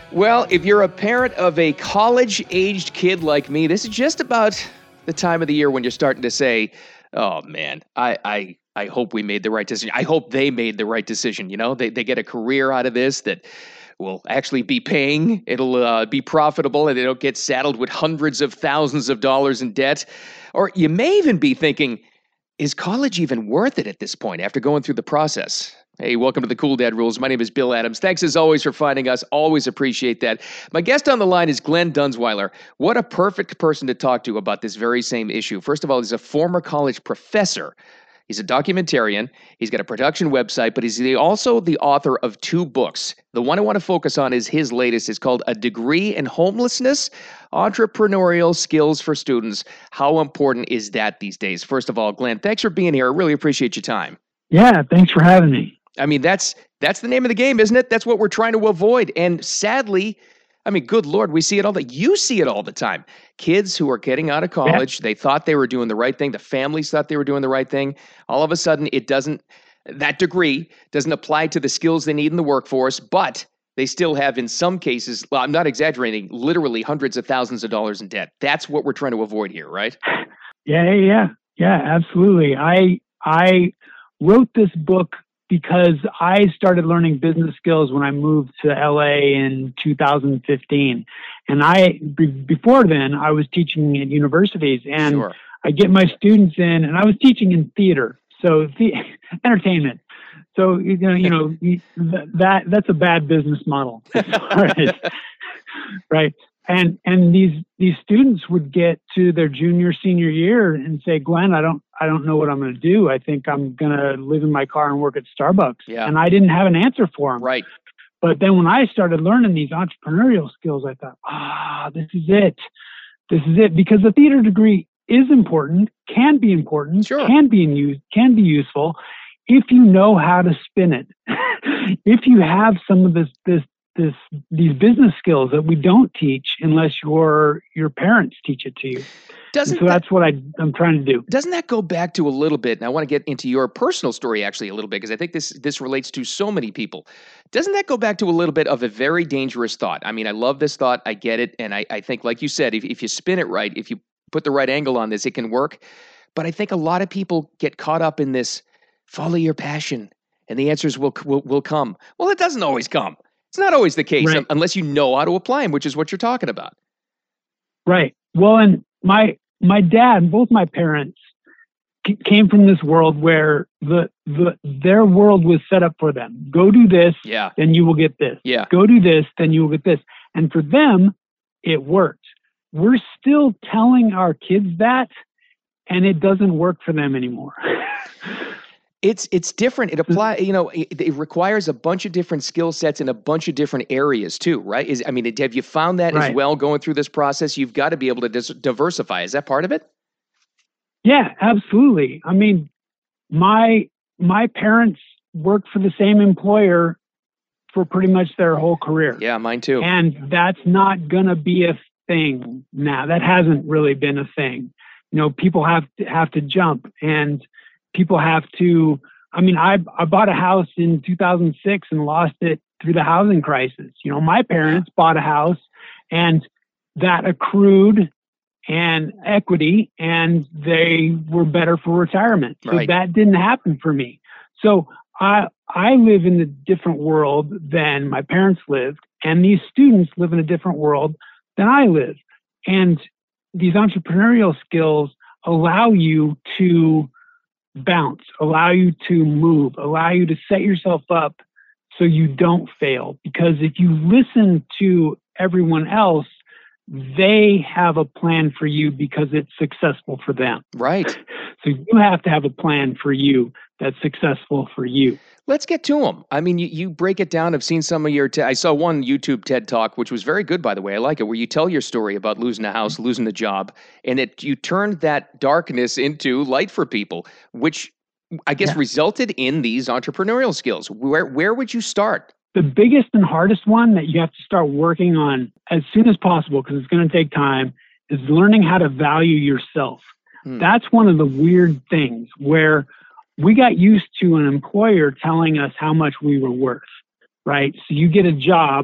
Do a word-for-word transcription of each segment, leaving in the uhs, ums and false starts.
Well, if you're a parent of a college-aged kid like me, this is just about the time of the year when you're starting to say, "Oh man, I I I hope we made the right decision. I hope they made the right decision." You know, they they get a career out of this that will actually be paying. It'll uh, be profitable, and they don't get saddled with hundreds of thousands of dollars in debt. Or you may even be thinking, is college even worth it at this point after going through the process? Hey, welcome to the Cool Dad Rules. My name is Bill Adams. Thanks as always for finding us. Always appreciate that. My guest on the line is Glenn Dunsweiler. What a perfect person to talk to about this very same issue. First of all, he's a former college professor. He's a documentarian. He's got a production website, but he's the, also the author of two books. The one I want to focus on is his latest. It's called A Degree in Homelessness, Entrepreneurial Skills for Students. How important is that these days? First of all, Glenn, thanks for being here. I really appreciate your time. Yeah, thanks for having me. I mean, that's that's the name of the game, isn't it? That's what we're trying to avoid. And sadly, I mean, good Lord, we see it all the you see it all the time. Kids who are getting out of college, yeah. They thought they were doing the right thing. The families thought they were doing the right thing. All of a sudden, it doesn't, that degree doesn't apply to the skills they need in the workforce, but they still have, in some cases, well, I'm not exaggerating, literally hundreds of thousands of dollars in debt. That's what we're trying to avoid here, right? Yeah, yeah, yeah, absolutely. I I wrote this book because I started learning business skills when I moved to L A in two thousand fifteen. And I, b- before then, I was teaching at universities, and Sure. I get my students in, and I was teaching in theater, so the, entertainment. So, you know, you know that that's a bad business model, right? Right. And and these these students would get to their junior, senior year and say, Glenn, I don't I don't know what I'm going to do. I think I'm going to live in my car and work at Starbucks. Yeah. And I didn't have an answer for them. Right. But then when I started learning these entrepreneurial skills, I thought, ah, this is it. This is it. Because the theater degree is important, can be important, Sure. can be in use, can be useful if you know how to spin it. If you have some of this this this these business skills that we don't teach unless your your parents teach it to you. Doesn't and so that, that's what I, I'm trying to do. Doesn't that go back to a little bit, and I want to get into your personal story actually a little bit, because I think this this relates to so many people. Doesn't that go back to a little bit of a very dangerous thought? I mean, I love this thought. I get it. And I, I think, like you said, if, if you spin it right, if you put the right angle on this, it can work. But I think a lot of people get caught up in this, follow your passion, and the answers will will, will come. Well, it doesn't always come. It's not always the case, Right. unless you know how to apply them, which is what you're talking about. Right. Well, and my my dad, both my parents c- came from this world where the the their world was set up for them. Go do this, Yeah. then you will get this. Yeah. Go do this, then you will get this. And for them, it worked. We're still telling our kids that, and it doesn't work for them anymore. It's it's different. It apply, you know, it, it requires a bunch of different skill sets in a bunch of different areas too, right? Is I mean, it, have you found that Right. as well going through this process? You've got to be able to dis- diversify. Is that part of it? Yeah, absolutely. I mean, my my parents worked for the same employer for pretty much their whole career. Yeah, mine too. And that's not going to be a thing now. That hasn't really been a thing. You know, people have to have to jump, and people have to, I mean, I I bought a house in two thousand six and lost it through the housing crisis. You know, my parents bought a house, and that accrued and equity, and they were better for retirement. So Right. that didn't happen for me. So I I live in a different world than my parents lived, and these students live in a different world than I live. And these entrepreneurial skills allow you to bounce, allow you to move, allow you to set yourself up so you don't fail. Because if you listen to everyone else, they have a plan for you because it's successful for them. Right. So you have to have a plan for you that's successful for you. Let's get to them. I mean, you, you break it down. I've seen some of your, te- I saw one YouTube TED Talk, which was very good, by the way. I like it, where you tell your story about losing a house, losing the job, and it you turned that darkness into light for people, which I guess Yeah. resulted in these entrepreneurial skills. Where where would you start? The biggest and hardest one that you have to start working on as soon as possible, because it's going to take time, is learning how to value yourself. Hmm. That's one of the weird things where we got used to an employer telling us how much we were worth, right? So you get a job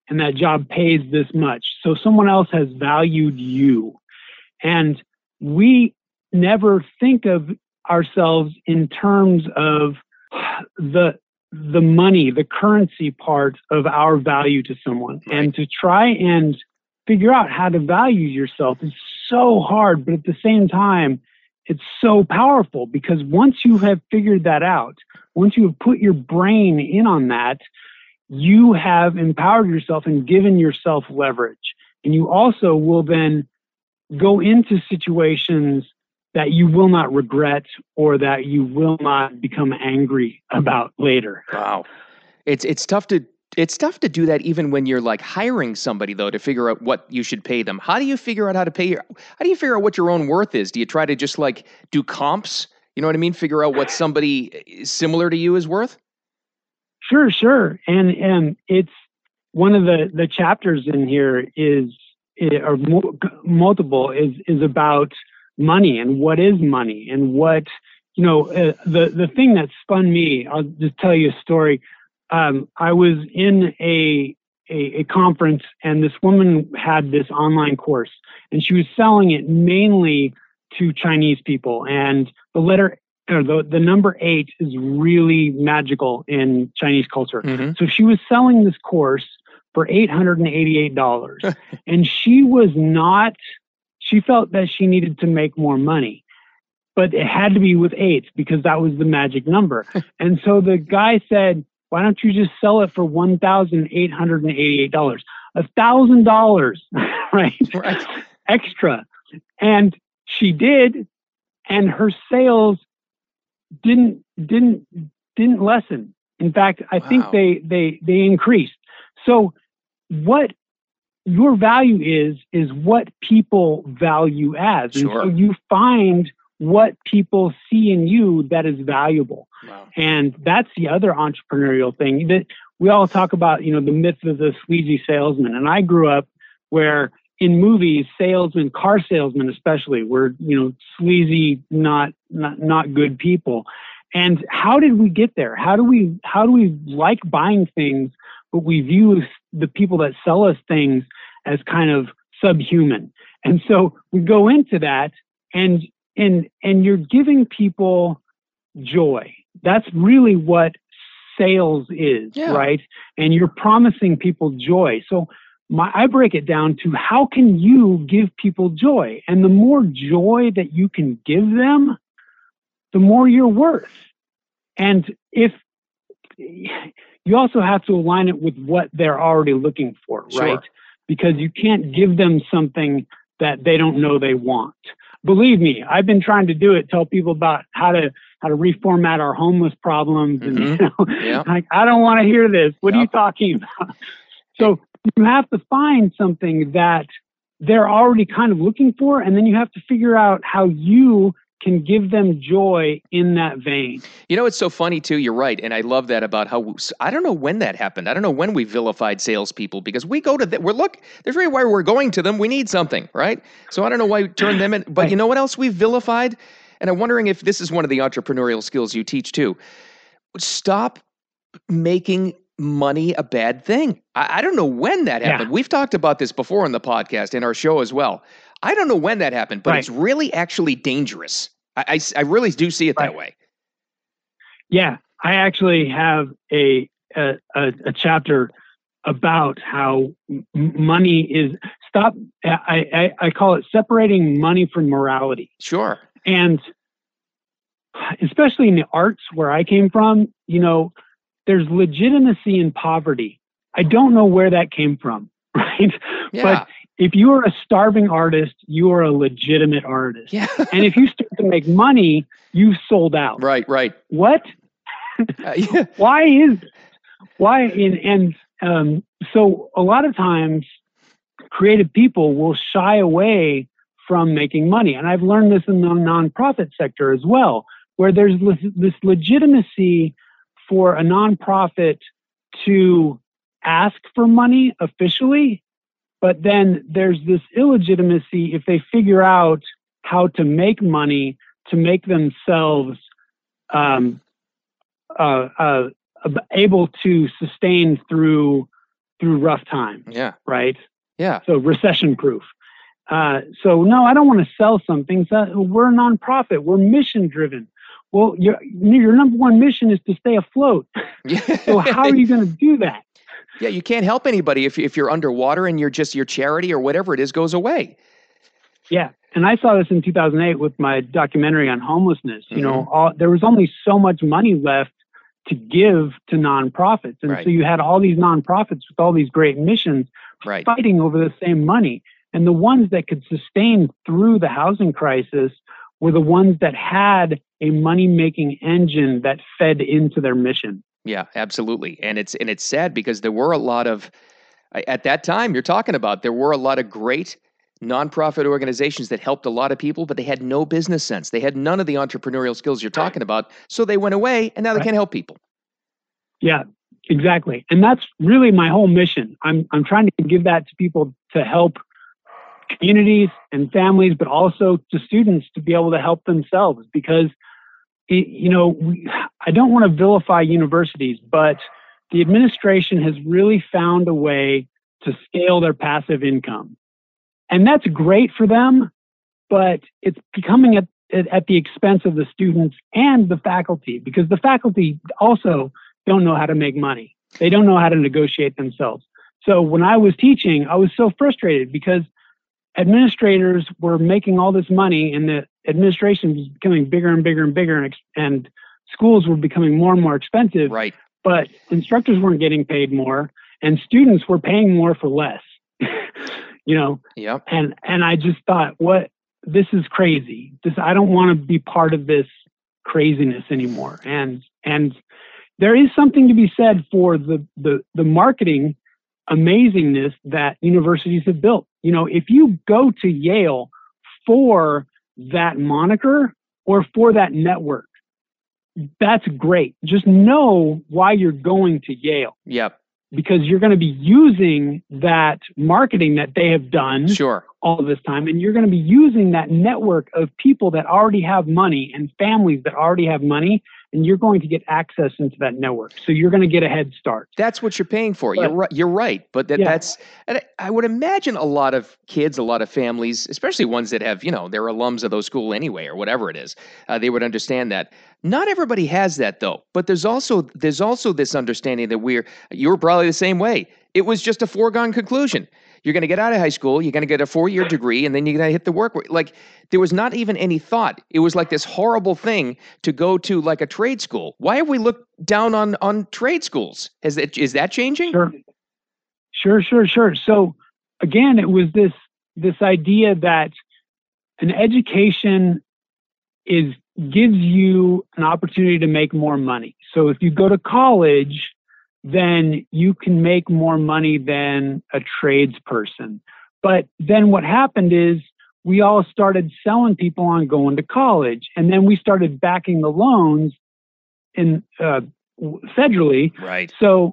and that job pays this much. So someone else has valued you. And we never think of ourselves in terms of the the money, the currency part of our value to someone. Right. And to try and figure out how to value yourself is so hard, but at the same time, it's so powerful, because once you have figured that out, once you have put your brain in on that, you have empowered yourself and given yourself leverage. And you also will then go into situations that you will not regret or that you will not become angry about later. Wow. It's it's tough to it's tough to do that even when you're like hiring somebody, though, to figure out what you should pay them. How do you figure out how to pay your how do you figure out what your own worth is? Do you try to just like do comps? You know what I mean? Figure out what somebody similar to you is worth? Sure, sure. And and it's one of the, the chapters in here is, or multiple, is is about money and what is money and what, you know, uh, the, the thing that spun me, I'll just tell you a story. Um, I was in a, a, a conference, and this woman had this online course, and she was selling it mainly to Chinese people. And the letter, or the, the number eight is really magical in Chinese culture. Mm-hmm. So she was selling this course for eight hundred eighty-eight dollars. And she was not, she felt that she needed to make more money, but it had to be with eights because that was the magic number. And so the guy said, why don't you just sell it for one thousand eight hundred eighty-eight dollars? A thousand dollars, right? Right. Extra. And she did, and her sales didn't didn't didn't lessen. In fact, I Wow. think they they they increased. So what your value is is what people value as. Sure. And so you find what people see in you that is valuable. Wow. And that's the other entrepreneurial thing that we all talk about, you know, the myth of the sleazy salesman. And I grew up where in movies, salesmen, car salesmen especially, were, you know, sleazy, not, not, not good people. And how did we get there? How do we, how do we like buying things, but we view the people that sell us things as kind of subhuman? And so we go into that, and, and, and you're giving people joy. That's really what sales is, Yeah. right? And you're promising people joy. So my, I break it down to how can you give people joy? And the more joy that you can give them, the more you're worth. And if you also have to align it with what they're already looking for, Sure. right? Because you can't give them something that they don't know they want. Believe me, I've been trying to do it, tell people about how to how to reformat our homeless problems. Mm-hmm. And you know, Yeah. like, I don't want to hear this. What Yep. are you talking about? So you have to find something that they're already kind of looking for, and then you have to figure out how you can give them joy in that vein. You know, it's so funny too. You're right, and I love that about how I don't know when that happened. I don't know when we vilified salespeople, because we go to the, we're look. There's really why we're going to them. We need something, right? So I don't know why we turn them in. But Right. you know what else we've vilified? And I'm wondering if this is one of the entrepreneurial skills you teach too. Stop making money a bad thing. I, I don't know when that happened. Yeah. We've talked about this before on the podcast, in our show as well. I don't know when that happened, but Right. it's really actually dangerous. I, I, I really do see it that Right. way. Yeah, I actually have a a, a, a chapter about how m- money is stop. I, I I call it separating money from morality. Sure. And especially in the arts where I came from, you know, there's legitimacy in poverty. I don't know where that came from, right? Yeah. But if you are a starving artist, you are a legitimate artist. Yeah. And if you start to make money, you've sold out. Right, right. What? Uh, yeah. Why is why in and um, so a lot of times creative people will shy away from making money, and I've learned this in the nonprofit sector as well, where there's this, this legitimacy for a nonprofit to ask for money officially, but then there's this illegitimacy if they figure out how to make money to make themselves um, uh, uh, able to sustain through through rough times. Yeah. Right. Yeah. So recession proof. Uh, so no, I don't want to sell something. So we're a nonprofit. We're mission driven. Well, your your number one mission is to stay afloat. Yeah. So how are you going to do that? Yeah, you can't help anybody if if you're underwater and you're just your charity or whatever it is goes away. Yeah, and I saw this in two thousand eight with my documentary on homelessness. You Mm-hmm. know, all, there was only so much money left to give to nonprofits, and Right. so you had all these nonprofits with all these great missions Right. fighting over the same money. And the ones that could sustain through the housing crisis were the ones that had a money-making engine that fed into their mission. Yeah, absolutely. And it's and it's sad because there were a lot of at that time you're talking about, there were a lot of great nonprofit organizations that helped a lot of people, but they had no business sense. They had none of the entrepreneurial skills you're talking about. So they went away and now they Right. can't help people. Yeah, exactly. And that's really my whole mission. I'm I'm trying to give that to people to help communities and families, but also to students to be able to help themselves. Because, it, you know, we, I don't want to vilify universities, but the administration has really found a way to scale their passive income. And that's great for them, but it's becoming at, at, at the expense of the students and the faculty, because the faculty also don't know how to make money. They don't know how to negotiate themselves. So when I was teaching, I was so frustrated because administrators were making all this money and the administration was becoming bigger and bigger and bigger, and, and schools were becoming more and more expensive. Right. But instructors weren't getting paid more and students were paying more for less. You know, Yep. and and I just thought, what, this is crazy. This, I don't want to be part of this craziness anymore. And and there is something to be said for the the the marketing amazingness that universities have built. You know, if you go to Yale for that moniker or for that network, that's great. Just know why you're going to Yale, Yep. because you're going to be using that marketing that they have done Sure. all this time, and you're going to be using that network of people that already have money and families that already have money, and you're going to get access into that network. So you're going to get a head start. That's what you're paying for. But- you're right. You're right. But that, Yeah. that's, and I- I would imagine a lot of kids, a lot of families, especially ones that have, you know, they're alums of those school anyway, or whatever it is, uh, they would understand that. Not everybody has that though. But there's also there's also this understanding that we're you were probably the same way. It was just a foregone conclusion. You're going to get out of high school, you're going to get a four-year degree, and then you're going to hit the work. Like, there was not even any thought. It was like this horrible thing to go to like a trade school. Why have we looked down on on trade schools? Is that is that changing? Sure, sure, sure, sure. So again, it was this this idea that an education is gives you an opportunity to make more money. So if you go to college, then you can make more money than a tradesperson. But then what happened is we all started selling people on going to college, and then we started backing the loans in uh, federally. Right. So,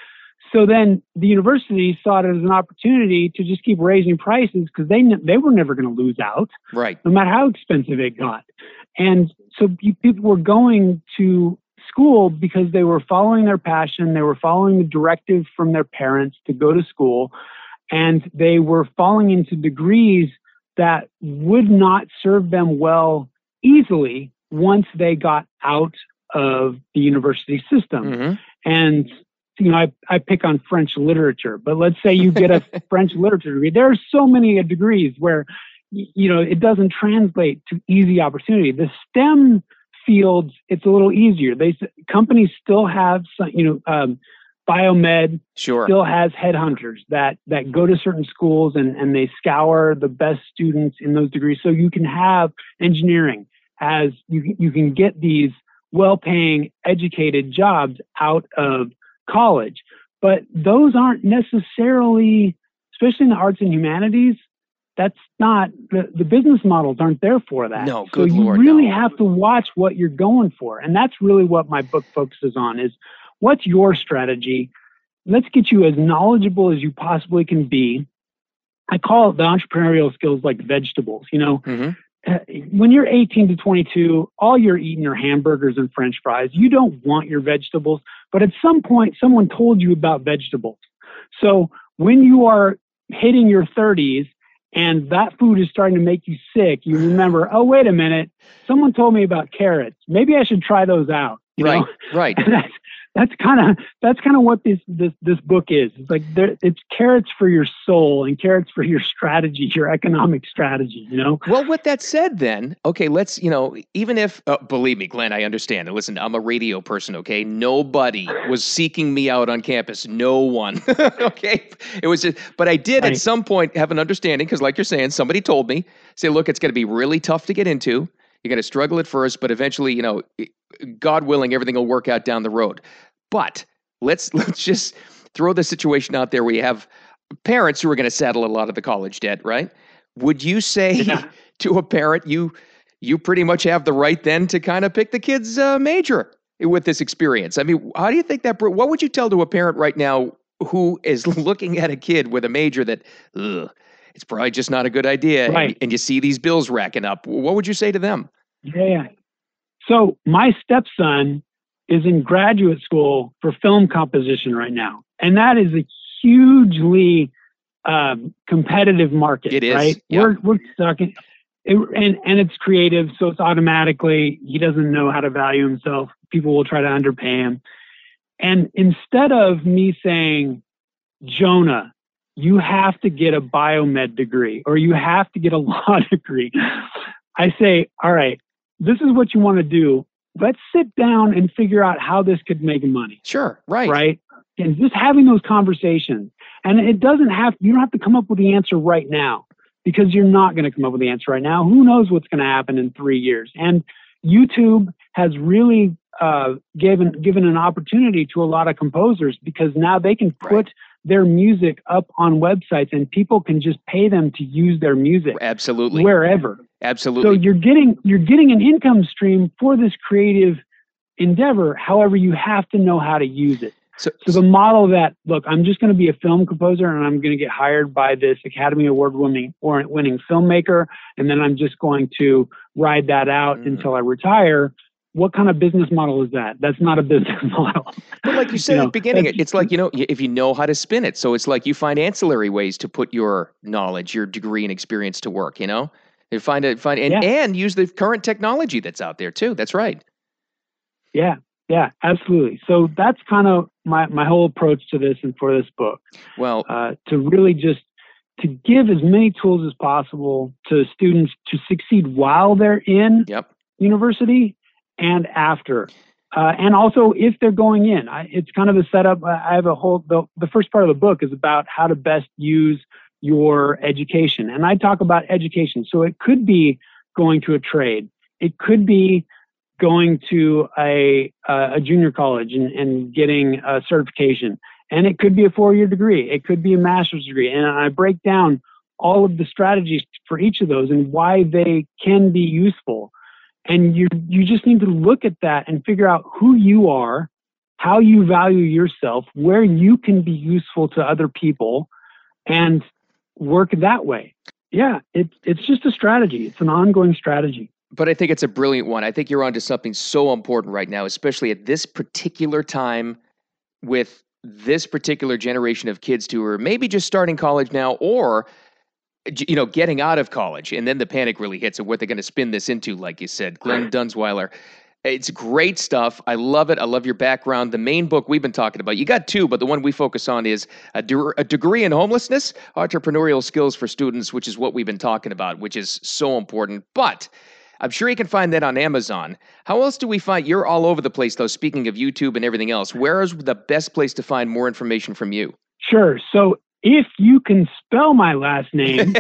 so then the university saw it as an opportunity to just keep raising prices because they they were never going to lose out, Right. no matter how expensive it got. And so you, people were going to school because they were following their passion, they were following the directive from their parents to go to school, and they were falling into degrees that would not serve them well easily once they got out of the university system. Mm-hmm. And you know, I, I pick on French literature, but let's say you get a French literature degree. There are so many degrees where, you know, it doesn't translate to easy opportunity. The STEM fields, it's a little easier. They companies still have some, you know, um, biomed Sure. still has headhunters that that go to certain schools and and they scour the best students in those degrees. So you can have engineering as you you can get these well-paying, educated jobs out of college, but those aren't necessarily, especially in the arts and humanities. That's not the, the business models aren't there for that. No, so good you Lord, really no. have to watch what you're going for, and that's really what my book focuses on: is what's your strategy? Let's get you as knowledgeable as you possibly can be. I call it the entrepreneurial skills like vegetables. You know, Mm-hmm. uh, when you're eighteen to twenty-two, all you're eating are hamburgers and French fries. You don't want your vegetables, but at some point, someone told you about vegetables. So when you are hitting your thirties and that food is starting to make you sick, you remember, oh, wait a minute, someone told me about carrots. Maybe I should try those out. You right, know? right. And that's that's kind of that's kind of what this this this book is. It's like there, it's carrots for your soul and carrots for your strategy, your economic strategy. You know. Well, with that said, then, okay, let's, you know, even if, uh, believe me, Glenn, I understand. And listen, I'm a radio person, okay? Nobody was seeking me out on campus. No one, okay? It was just, but I did Right. at some point have an understanding because, like you're saying, somebody told me, say, look, it's going to be really tough to get into. You're going to struggle at first, but eventually, you know, God willing, everything will work out down the road. But let's let's just throw the situation out there where you have parents who are going to saddle a lot of the college debt, right? Would you say Yeah. to a parent, you you pretty much have the right then to kind of pick the kid's uh, major with this experience? I mean, how do you think that? What would you tell to a parent right now who is looking at a kid with a major that, ugh, it's probably just not a good idea, Right. and, and you see these bills racking up? What would you say to them? Yeah. So my stepson is in graduate school for film composition right now, and that is a hugely um, competitive market. It is, right? yeah. We're we're talking, it, and and it's creative, so it's automatically he doesn't know how to value himself. People will try to underpay him, and instead of me saying, Jonah, you have to get a biomed degree or you have to get a law degree, I say, all right, this is what you want to do. Let's sit down and figure out how this could make money. Sure, right. Right. And just having those conversations. And it doesn't have, you don't have to come up with the answer right now because you're not going to come up with the answer right now. Who knows what's going to happen in three years? And YouTube has really uh, given, given an opportunity to a lot of composers because now they can put Right. their music up on websites and people can just pay them to use their music Absolutely. wherever. Absolutely. So you're getting you're getting an income stream for this creative endeavor. However, you have to know how to use it. So, So the model that, look, I'm just going to be a film composer and I'm going to get hired by this Academy Award winning or winning filmmaker, and then I'm just going to ride that out Mm. until I retire. What kind of business model is that? That's not a business model. But like you said You at know, the beginning, that's- it's like, you know, y- if you know how to spin it. So it's like you find ancillary ways to put your knowledge, your degree and experience to work, you know? You find it, find and, Yeah. and use the current technology that's out there too. That's right. Yeah, yeah, absolutely. So that's kind of my, my whole approach to this and for this book. Well, Uh, to really just to give as many tools as possible to students to succeed while they're in yep. university and after. Uh, and also if they're going in. I, it's kind of a setup. I I have a whole, the, the first part of the book is about how to best use your education. And I talk about education. So it could be going to a trade. It could be going to a, a junior college and, and getting a certification. And it could be a four-year degree. It could be a master's degree. And I break down all of the strategies for each of those and why they can be useful. And you you just need to look at that and figure out who you are, how you value yourself, where you can be useful to other people, and work that way. Yeah, it's it's just a strategy. It's an ongoing strategy. But I think it's a brilliant one. I think you're onto something so important right now, especially at this particular time with this particular generation of kids who are maybe just starting college now or you know, getting out of college, and then the panic really hits of what they're going to spin this into, like you said. Glenn Dunsweiler. It's great stuff. I love it. I love your background. The main book we've been talking about, you got two, but the one we focus on is a, de- a degree in homelessness, entrepreneurial skills for students, which is what we've been talking about, which is so important. But I'm sure you can find that on Amazon. How else do we find, you're all over the place though, speaking of YouTube and everything else. Where is the best place to find more information from you? Sure. So if you can spell my last name,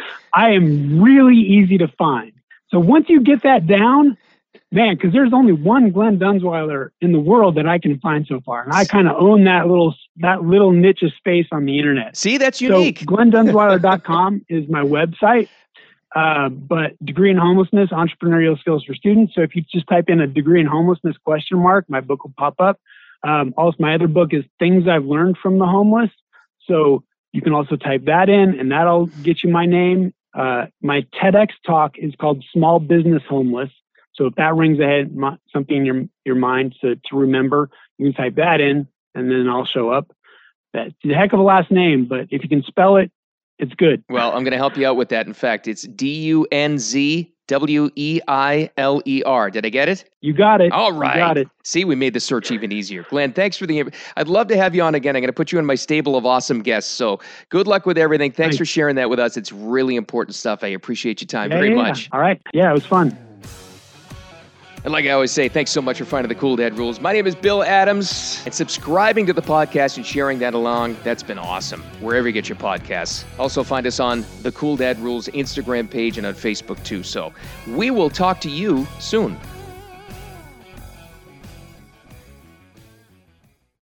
I am really easy to find. So once you get that down, man, because there's only one Glenn Dunsweiler in the world that I can find so far, and I kind of own that little that little niche of space on the internet. See, that's unique. So glenn dunsweiler dot com is my website. Uh, but degree in homelessness, entrepreneurial skills for students. So if you just type in a degree in homelessness question mark, my book will pop up. Um, also, my other book is Things I've Learned from the Homeless. So you can also type that in, and that'll get you my name. Uh, my TEDx talk is called Small Business Homeless. So if that rings ahead, my, something in your your mind to, to remember, you can type that in, and then I'll show up. That's a heck of a last name, but if you can spell it, it's good. Well, I'm going to help you out with that. In fact, it's D U N Z W E I L E R. Did I get it? You got it. All right. You got it. See, we made the search even easier. Glenn, thanks for the... I'd love to have you on again. I'm going to put you in my stable of awesome guests. So good luck with everything. Thanks, thanks. for sharing that with us. It's really important stuff. I appreciate your time yeah, very yeah. much. All right. Yeah, it was fun. And like I always say, thanks so much for finding the Cool Dad Rules. My name is Bill Adams, and subscribing to the podcast and sharing that along, that's been awesome, wherever you get your podcasts. Also find us on the Cool Dad Rules Instagram page and on Facebook too. So we will talk to you soon.